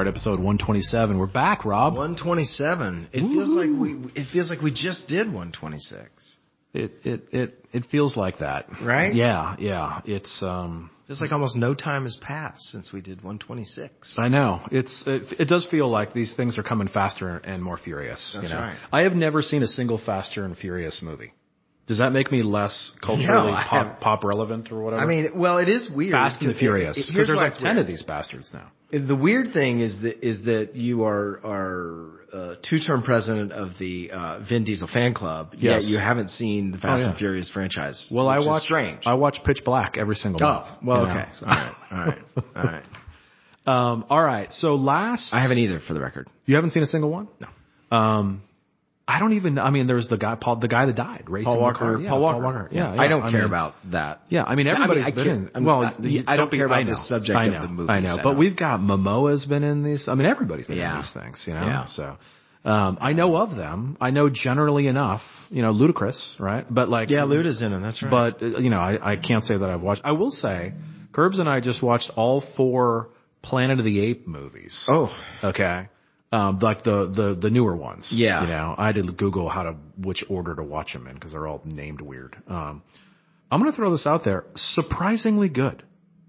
Start, episode 127. We're back, Rob. 127. It feels like we just did 126. It feels like that, right? Yeah. It's feels like almost no time has passed since we did 126. I know. It does feel like these things are coming faster and more furious. That's right. I have never seen a single Faster and Furious movie. Does that make me less culturally pop relevant or whatever? I mean, well, it is weird. Fast and the Furious, because there's like 10 of these bastards now. The weird thing is that you are two-term president of the Vin Diesel fan club. Yes. Yet you haven't seen the Fast and Furious franchise. Well, which is strange. I watch Pitch Black every single month. Oh, well, okay. So, all right. All right. So I haven't either, for the record. You haven't seen a single one? No. I don't even. I mean, there's the guy that died, racing Paul Walker. Paul Walker. Yeah. I don't care about that. Yeah, I mean, everybody's been in. I don't care about the subject of the movie. I know, but we've got Momoa's been in these. I mean, everybody's been in these things, Yeah. So, I know of them. I know generally enough. Ludacris, right? But Luda's in them. That's right. But I can't say that I've watched. I will say, Curbs and I just watched all 4 Planet of the Apes movies. Oh, okay. Like the newer ones. Yeah. I had to Google which order to watch them in because they're all named weird. I'm going to throw this out there. Surprisingly good.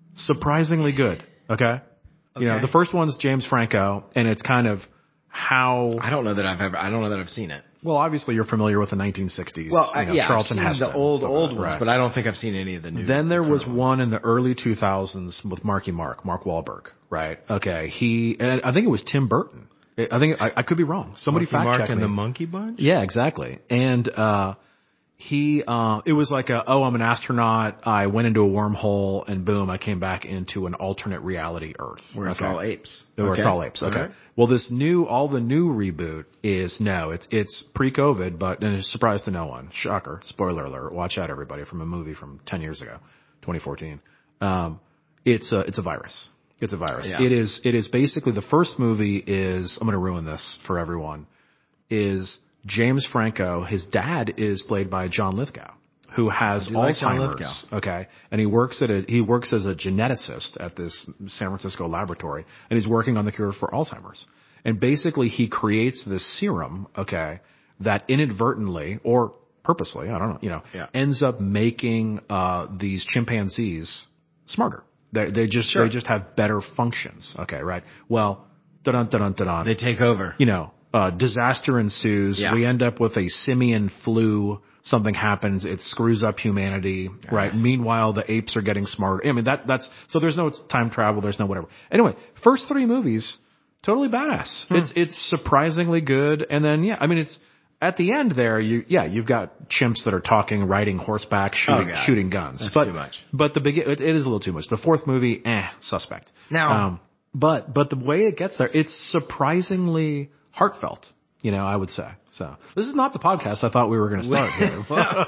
Okay. The first one's James Franco, and it's kind of how. I don't know that I've seen it. Well, obviously you're familiar with the 1960s. Well, Charlton I've seen Heston, the old ones, right. But I don't think I've seen any of the new. Then there was one in the early 2000s with Mark Wahlberg, right? Okay. And I think it was Tim Burton. I think I could be wrong. Somebody fact check me. Mark and the Monkey Bunch? Yeah, exactly. And it was like I'm an astronaut. I went into a wormhole and boom, I came back into an alternate reality Earth. Where it's all apes. Where it's all apes. Okay. Right. Well, all the new reboot is it's pre-COVID, and it's a surprise to no one. Shocker. Spoiler alert. Watch out, everybody, from a movie from 10 years ago, 2014. It's a virus. It's a virus. Yeah. It is basically the first movie is, I'm going to ruin this for everyone, is James Franco. His dad is played by John Lithgow, who has Alzheimer's. John Lithgow? Okay. And he works as a geneticist at this San Francisco laboratory, and he's working on the cure for Alzheimer's. And basically he creates this serum, okay, that inadvertently or purposely, I don't know, ends up making these chimpanzees smarter. They just have better functions. Okay, right. Well, they take over. Disaster ensues. Yeah. We end up with a simian flu. Something happens. It screws up humanity. Right. Meanwhile, the apes are getting smarter. I mean, that's so there's no time travel. There's no whatever. Anyway, first 3 movies, totally badass. It's surprisingly good. And then it's. At the end there, you've got chimps that are talking, riding horseback, shooting guns. That's too much. But it is a little too much. The 4th movie, suspect. Now, but the way it gets there, it's surprisingly heartfelt. I would say. So this is not the podcast I thought we were going to start here.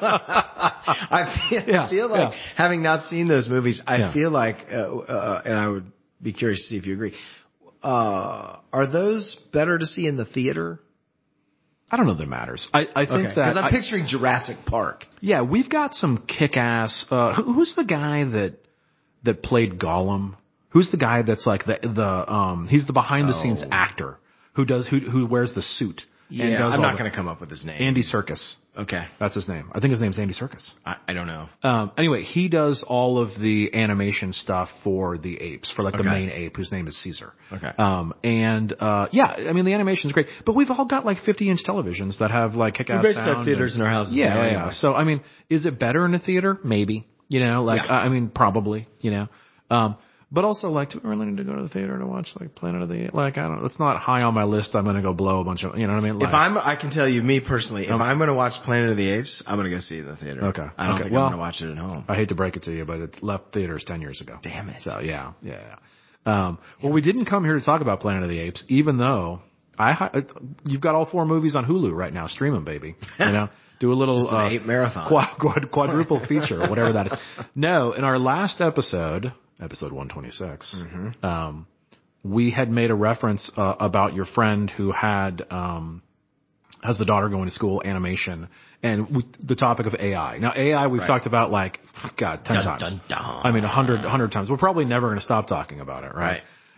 I feel like having not seen those movies, I feel like, and I would be curious to see if you agree. Are those better to see in the theater? I don't know that it matters. I think that because I'm picturing Jurassic Park. Yeah, we've got some kick-ass. Who's the guy that played Gollum? Who's the guy that's like he's the behind-the-scenes actor who wears the suit. Yeah, I'm not going to come up with his name. Andy Serkis. Okay. That's his name. I think his name's Andy Serkis. I don't know. Anyway, he does all of the animation stuff for the apes, for the main ape, whose name is Caesar. Okay. I mean, the animation's great, but we've all got 50-inch televisions that have kick-ass sound. We basically have theaters in our houses. Yeah, yeah. So, I mean, is it better in a theater? Maybe. I mean, probably, But also, do we really need to go to the theater to watch Planet of the Apes? I don't. It's not high on my list. I'm going to go blow a bunch of. You know what I mean? I can tell you, me personally, if I'm going to watch Planet of the Apes, I'm going to go see it in the theater. Okay. I don't think I'm going to watch it at home. I hate to break it to you, but it left theaters 10 years ago. Damn it. So yeah. Well, we didn't come here to talk about Planet of the Apes, even though you've got all 4 movies on Hulu right now. Stream them, baby. Do a little an ape marathon, quadruple feature, or whatever that is. No, in our last episode 126, we had made a reference about your friend who has the daughter going to school, animation, and the topic of AI. Now, AI we've talked about 10 times. I mean, 100 times. We're probably never going to stop talking about it, right?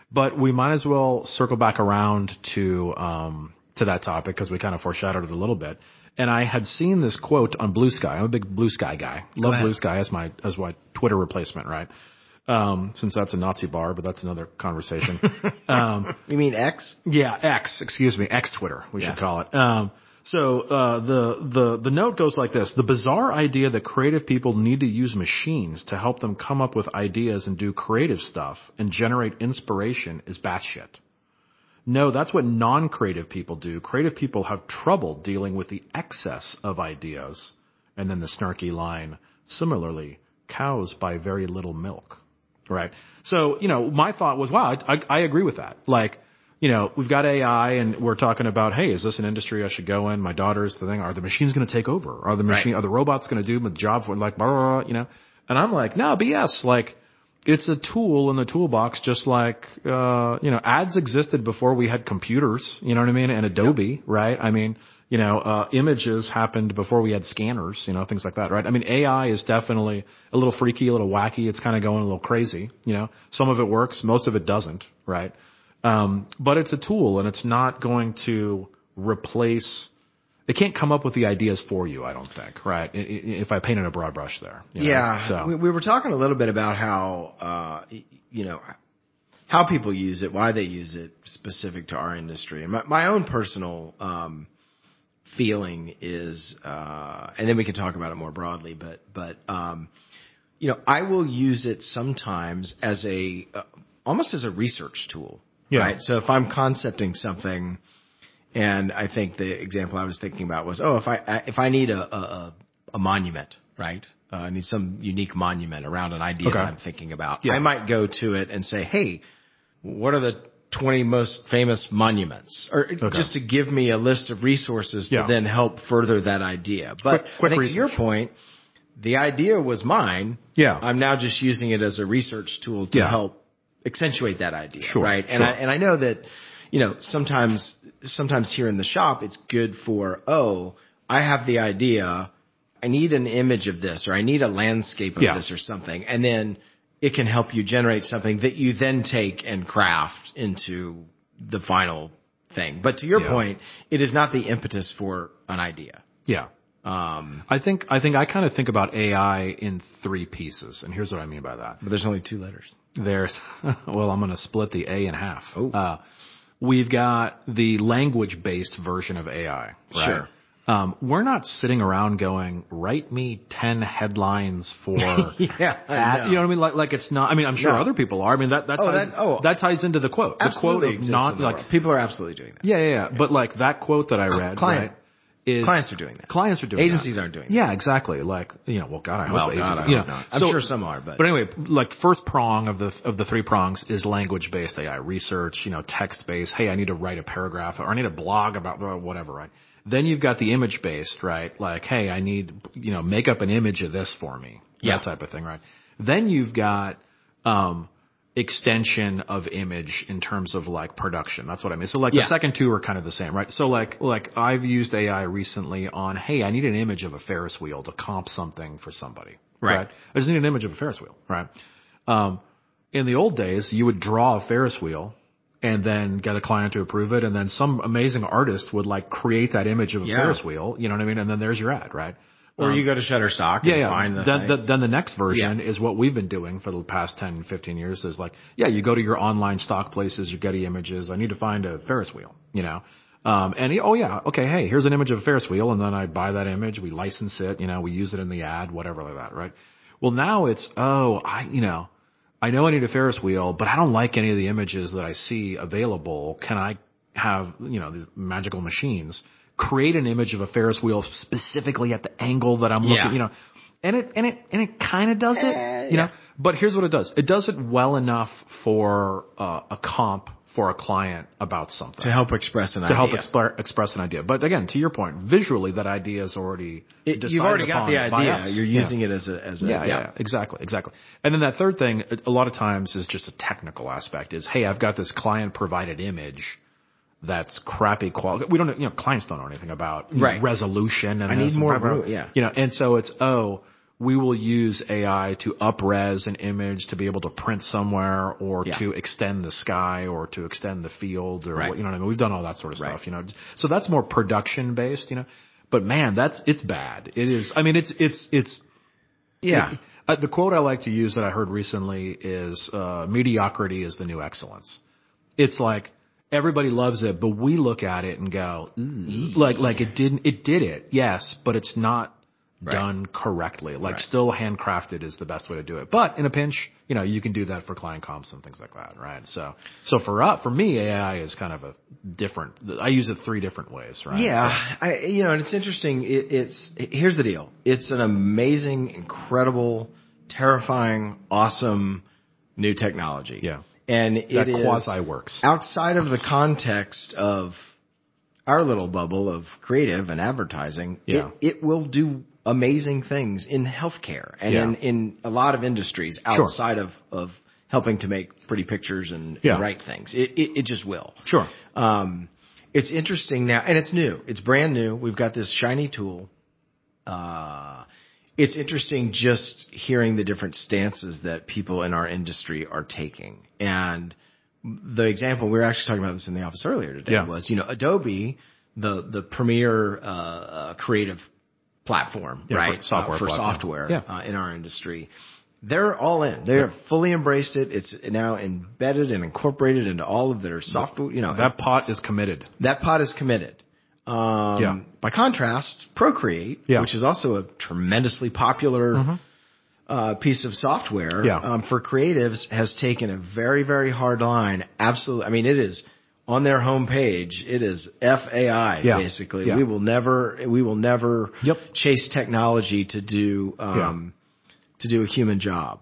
But we might as well circle back around to that topic because we kind of foreshadowed it a little bit. And I had seen this quote on Blue Sky. I'm a big Blue Sky guy. Love Blue Sky as my Twitter replacement, right? Since that's a Nazi bar, but that's another conversation. You mean X? Yeah, X. Excuse me, X Twitter. We should call it. So the note goes like this: the bizarre idea that creative people need to use machines to help them come up with ideas and do creative stuff and generate inspiration is batshit. No, that's what non-creative people do. Creative people have trouble dealing with the excess of ideas. And then the snarky line, similarly, cows buy very little milk. Right? So, my thought was, wow, I agree with that. Like, we've got AI and we're talking about, hey, is this an industry I should go in? My daughter's the thing. Are the machines going to take over? Are the robots going to do my job for like, blah, blah, blah, And I'm like, no, BS. Like, it's a tool in the toolbox, just like, ads existed before we had computers, you know what I mean? And Adobe, right? I mean, images happened before we had scanners, things like that, right? I mean, AI is definitely a little freaky, a little wacky. It's kind of going a little crazy, Some of it works, most of it doesn't, right? But it's a tool and it's not going to replace. It can't come up with the ideas for you, I don't think, right? If I painted a broad brush there. So. We were talking a little bit about how, how people use it, why they use it specific to our industry. And my own personal, feeling is, and then we can talk about it more broadly, but I will use it sometimes as almost as a research tool, right? So if I'm concepting something, and I think the example I was thinking about was, if I need a monument, right? I need some unique monument around an idea that I'm thinking about. I might go to it and say, hey, what are the 20 most famous monuments? Or just to give me a list of resources to then help further that idea. But quick I think research. To your point, the idea was mine. Yeah. I'm now just using it as a research tool to help accentuate that idea. Sure. Right. Sure. And I know that, sometimes here in the shop, it's good for, I have the idea. I need an image of this, or I need a landscape of this or something. And then it can help you generate something that you then take and craft into the final thing. But to your point, it is not the impetus for an idea. Yeah. I think I kind of think about AI in three pieces, and here's what I mean by that. But there's only two letters. Well, I'm going to split the A in half. Oh. We've got the language-based version of AI, right? Sure. We're not sitting around going, write me 10 headlines for I know. You know what I mean? Like it's not, I mean, I'm sure other people are. I mean, that ties into the quote. Absolutely. The quote of not like, people are absolutely doing that. Yeah. But like that quote that I read, right? Clients are doing that. Clients are doing Agencies that. aren't doing that. Yeah, exactly. Like, well, God, I hope agencies. I hope not. I'm sure some are, but anyway, like first prong of the three prongs is language-based AI research, text-based. Hey, I need to write a paragraph or I need a blog about whatever, right? Then you've got the image-based, right? Like, hey, I need, make up an image of this for me. That type of thing, right? Then you've got, extension of image in terms of like production. That's what I mean. So like the second two are kind of the same, right? So like I've used AI recently on, hey, I need an image of a Ferris wheel to comp something for somebody. Right? I just need an image of a Ferris wheel, right? In the old days, you would draw a Ferris wheel and then get a client to approve it. And then some amazing artist would like create that image of a Ferris wheel. You know what I mean? And then there's your ad, right? Or you go to Shutterstock and find the thing. Then the next version is what we've been doing for the past 10, 15 years is like, you go to your online stock places, your Getty Images. I need to find a Ferris wheel, hey, here's an image of a Ferris wheel. And then I buy that image. We license it, we use it in the ad, whatever like that, right? Well, now it's, I know I need a Ferris wheel, but I don't like any of the images that I see available. Can I have, these magical machines create an image of a Ferris wheel specifically at the angle that I'm looking, and it kind of does it, but here's what it does. It does it well enough for a comp for a client about something. To help express an idea. To help express an idea. But again, to your point, visually that idea is already decided You've already got the idea. You're using it as a exactly. And then that third thing, a lot of times is just a technical aspect is, hey, I've got this client provided image that's crappy quality. We don't, clients don't know anything about resolution and I need more room. and so it's, we will use AI to up-res an image to be able to print somewhere or to extend the sky or to extend the field or what, you know what I mean? We've done all that sort of stuff, you know. So that's more production based, you know. But man, it's bad. It is. I mean, it's the quote I like to use that I heard recently is, mediocrity is the new excellence. It's like, everybody loves it, but we look at it and go, like it did it, yes, but it's not done correctly. Like still handcrafted is the best way to do it. But in a pinch, you know, you can do that for client comps and things like that, right? So for me, AI is kind of a different, I use it 3 different ways, right? Yeah. And it's interesting. Here's the deal. It's an amazing, incredible, terrifying, awesome new technology. Yeah. And that quasi works outside of the context of our little bubble of creative and advertising. Yeah. It will do amazing things in healthcare and in a lot of industries outside of helping to make pretty pictures and write things. It just will. Sure. It's interesting now, and it's new. It's brand new. We've got this shiny tool. It's interesting just hearing the different stances that people in our industry are taking. And the example, we were actually talking about this in the office earlier today, was, you know, Adobe, the premier creative platform, right? Software for platform. software in our industry. They're all in. They're fully embraced it. It's now embedded and incorporated into all of their software. You know, that pot is committed. That pot is committed. By contrast, Procreate, which is also a tremendously popular piece of software for creatives, has taken a very, very hard line. Absolutely. I mean, it is on their homepage. It is FAI, basically. Yeah. We will never chase technology to do a human job.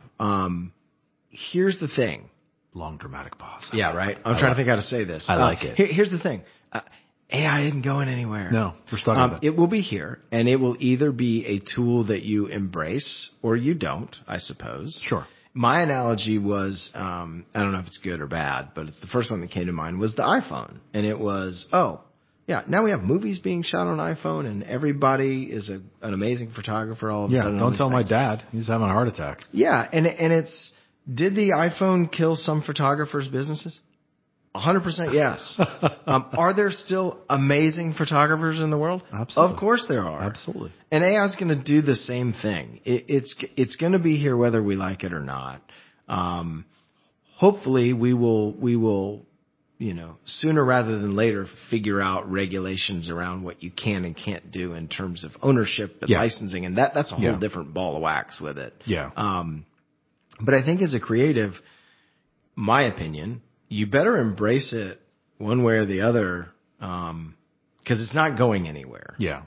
Here's the thing. Long dramatic pause. Yeah, right. I'm trying to think how to say this. I like it. Here's the thing. AI isn't going anywhere. No, we're stuck with it. It will be here, and it will either be a tool that you embrace or you don't, I suppose. Sure. My analogy was, I don't know if it's good or bad, but it's the first one that came to mind, was the iPhone. And it was, now we have movies being shot on iPhone, and everybody is an amazing photographer all of a sudden. Don't tell my dad. He's having a heart attack. Yeah, and it's, did the iPhone kill some photographers' businesses? 100% yes. Are there still amazing photographers in the world? Absolutely. Of course there are. Absolutely. And AI is going to do the same thing. It's going to be here whether we like it or not. Hopefully we will, you know, sooner rather than later figure out regulations around what you can and can't do in terms of ownership and licensing, and that's a whole different ball of wax with it. Yeah. But I think as a creative, my opinion, you better embrace it one way or the other, because it's not going anywhere. Yeah.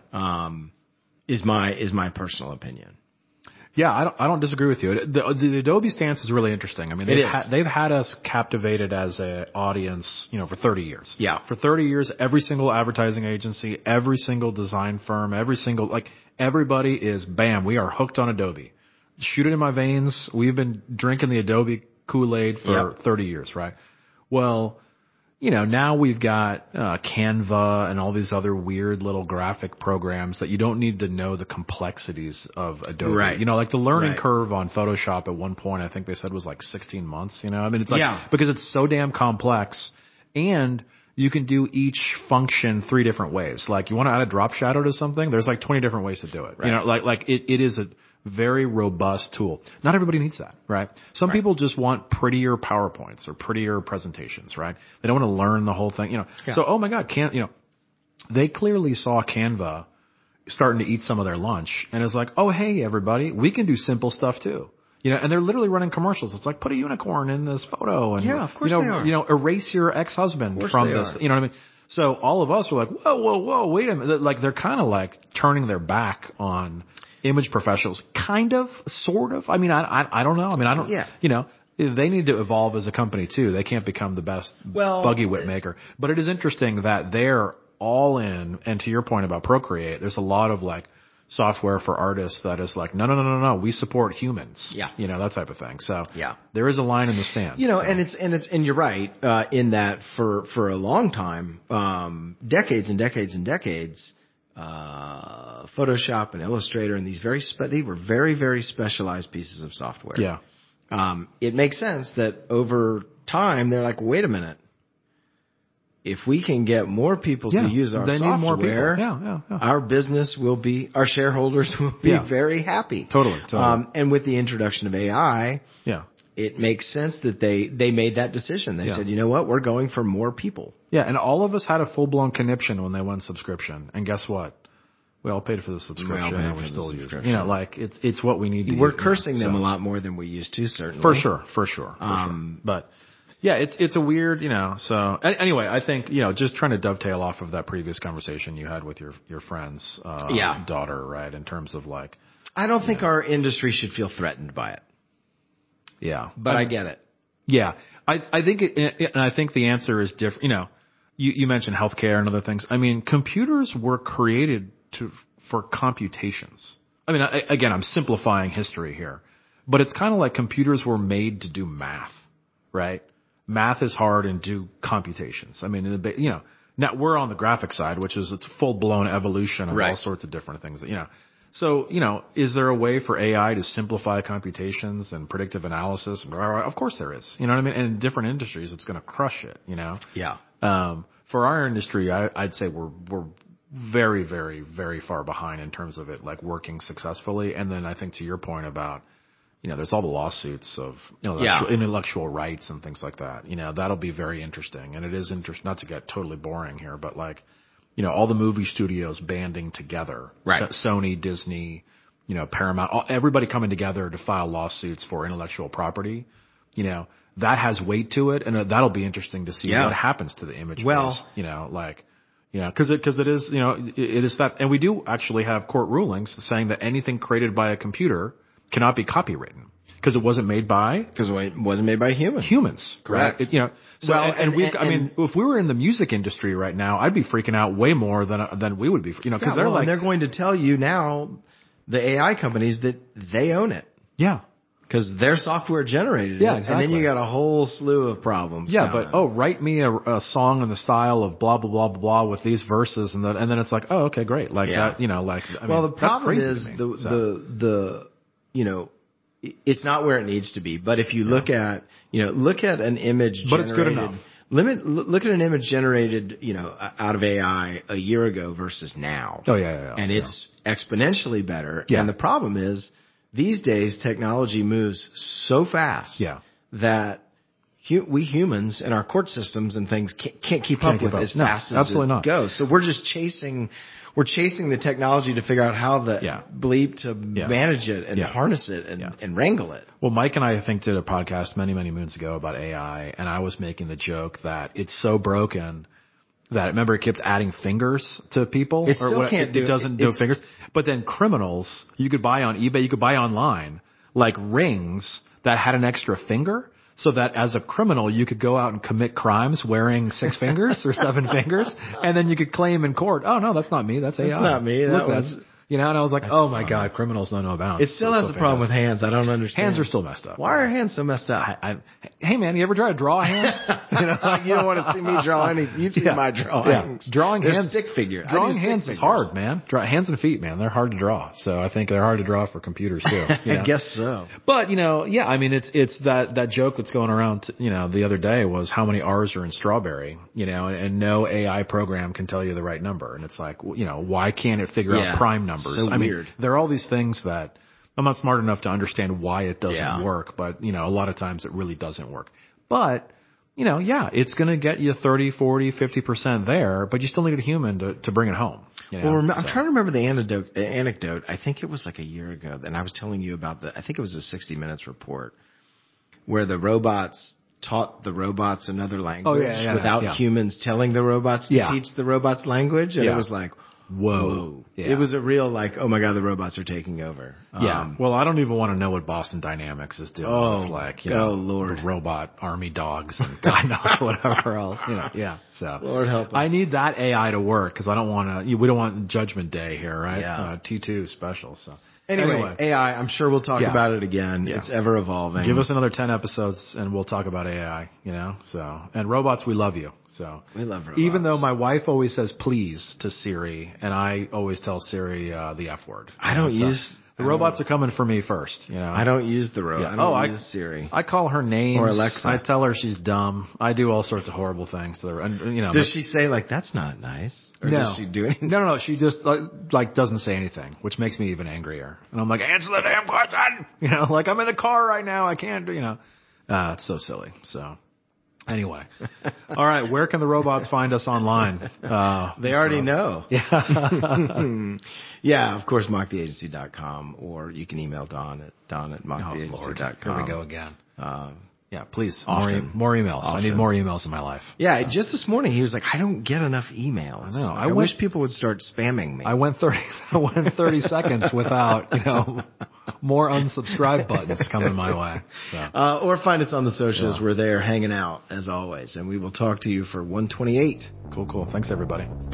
Is my personal opinion. Yeah, I don't disagree with you. The Adobe stance is really interesting. I mean, they've had us captivated as an audience, you know, for 30 years. Yeah. For 30 years, every single advertising agency, every single design firm, everybody is, bam, we are hooked on Adobe. Shoot it in my veins. We've been drinking the Adobe Kool-Aid for 30 years, right? Well, you know, now we've got Canva and all these other weird little graphic programs that you don't need to know the complexities of Adobe. Right. You know, like the learning curve on Photoshop at one point, I think they said was like 16 months, you know? I mean, it's like, because it's so damn complex, and you can do each function 3 different ways. Like, you want to add a drop shadow to something, there's like 20 different ways to do it. Right. You know, like it is a very robust tool. Not everybody needs that, right? Some people just want prettier PowerPoints or prettier presentations, right? They don't want to learn the whole thing, you know. Yeah. So, oh my God, they clearly saw Canva starting to eat some of their lunch, and it's like, oh, hey, everybody, we can do simple stuff too. You know, and they're literally running commercials. It's like, put a unicorn in this photo, and of course they are. You know, erase your ex-husband from this. You know what I mean? So all of us were like, whoa, wait a minute. Like, they're kind of like turning their back on image professionals, kind of, sort of. I mean, I don't know. I mean, I don't. Yeah. You know, they need to evolve as a company too. They can't become the best buggy whip maker. But it is interesting that they're all in. And to your point about Procreate, there's a lot of like software for artists that is like, no, we support humans. Yeah. You know, that type of thing. So there is a line in the sand. You know, and you're right, in that for a long time, decades and decades and decades, Photoshop and Illustrator and these they were very, very specialized pieces of software. Yeah. It makes sense that over time they're like, wait a minute. If we can get more people to use our software, need more people. Our business our shareholders will be very happy. Totally. And with the introduction of AI, yeah, it makes sense that they made that decision. They said, you know what, we're going for more people. Yeah, and all of us had a full-blown conniption when they went subscription. And guess what? We all paid for the subscription and we still use it. You know, like it's what we need to do. We're cursing them a lot more than we used to, certainly. For sure. But yeah, it's a weird, you know, so anyway, I think, you know, just trying to dovetail off of that previous conversation you had with your friend's daughter, right? In terms of like, I don't think our industry should feel threatened by it. Yeah. But I get it. Yeah. I think and I think the answer is different. You know, you mentioned healthcare and other things. I mean, computers were created for computations. I mean, again, I'm simplifying history here, but it's kind of like computers were made to do math, right? Math is hard and do computations. I mean, you know, now we're on the graphic side, which is it's full blown evolution of all sorts of different things, you know. So, you know, is there a way for AI to simplify computations and predictive analysis? Of course there is. You know what I mean? And in different industries, it's going to crush it, you know? Yeah. For our industry, I'd say we're very, very, very far behind in terms of it, like working successfully. And then I think to your point about, you know, there's all the lawsuits of intellectual rights and things like that. You know, that'll be very interesting. And it is interesting, not to get totally boring here, but like, you know, all the movie studios banding together, right? Sony, Disney, you know, Paramount, everybody coming together to file lawsuits for intellectual property. You know, that has weight to it, and that'll be interesting to see what happens to the image. Based, you know, like, you know, because it is, you know, it is that, and we do actually have court rulings saying that anything created by a computer cannot be copywritten because it wasn't made by humans. Correct. Right? You know. So, well, I mean, if we were in the music industry right now, I'd be freaking out way more than we would be, you know, because they're going to tell you now, the AI companies, that they own it. Yeah. Because their software generated it. Exactly. And then you got a whole slew of problems. Yeah, but, write me a song in the style of blah, blah, blah, blah, blah with these verses. And then it's like, oh, okay, great. Like that, you know, like, I mean, the problem is you know, it's not where it needs to be. But if you look at an image generated. But it's good enough. Look at an image generated, you know, out of AI a year ago versus now. Oh, yeah. And it's exponentially better. Yeah. And the problem is, these days technology moves so fast that we humans and our court systems and things can't keep up with as fast as it goes. So we're just chasing the technology to figure out how to manage it and harness it and wrangle it. Well, Mike and I think did a podcast many, many moons ago about AI, and I was making the joke that it's so broken that, remember, it kept adding fingers to people. It still can't do it. It doesn't do fingers. But then criminals, you could buy on eBay, you could buy online, like rings that had an extra finger, so that as a criminal, you could go out and commit crimes wearing 6 fingers or 7 fingers, and then you could claim in court, oh, no, that's not me, that's AI. That's not me. You know, and I was like, oh my God, cricriminals don't know about it. It still has a problem with hands. I don't understand. Hands are still messed up. Why are hands so messed up? Hey man, you ever try to draw a hand? You don't want to see me draw any. You've seen my drawings. Yeah. Drawing They're hands, stick figure. Drawing hands is hard, man. Hands and feet, man, they're hard to draw. So I think they're hard to draw for computers too. You know? I guess so. But, you know, yeah, I mean, it's that joke that's going around, you know, the other day was how many R's are in strawberry, you know, and no AI program can tell you the right number. And it's like, you know, why can't it figure out prime numbers? So weird. There are all these things that I'm not smart enough to understand why it doesn't work, but, you know, a lot of times it really doesn't work. But, you know, it's going to get you 30, 40, 50% there, but you still need a human to bring it home. You know? Well, I'm trying to remember the anecdote. I think it was like a year ago, and I was telling you about I think it was a 60 Minutes report where the robots taught the robots another language without humans telling the robots to teach the robots language. And it was like, whoa. Yeah. It was a real like, oh my God, the robots are taking over. Well, I don't even want to know what Boston Dynamics is doing with like, you know, Lord. Robot army dogs and God knows whatever else, you know. So Lord help us. I need that AI to work because I don't want to, we don't want Judgment Day here, right? T2 special. So Anyway, AI, I'm sure we'll talk about it again. Yeah. It's ever evolving. Give us another 10 episodes and we'll talk about AI, so, and robots, we love you. So we love robots. Even though my wife always says please to Siri and I always tell Siri, the F word. The robots are coming for me first, I don't use the robot. Yeah. I don't use Siri. I call her names. Or Alexa. I tell her she's dumb. I do all sorts of horrible things to her. And, does she say that's not nice? Or does she do anything? No. She just doesn't say anything, which makes me even angrier. And I'm like, answer the damn question. I'm in the car right now. I can't, it's so silly. So. Anyway. All right. Where can the robots find us online? They already know. Yeah. Yeah, of course, mocktheagency.com, or you can email Don at mocktheagency.com. Here we go again. Yeah, please. Often. More emails. Often. I need more emails in my life. Yeah, just this morning he was like, I don't get enough emails. I know. I wish people would start spamming me. I went 30 seconds without, more unsubscribe buttons coming my way. So. Or find us on the socials. Yeah. We're there hanging out as always, and we will talk to you for 128. Cool. Thanks everybody.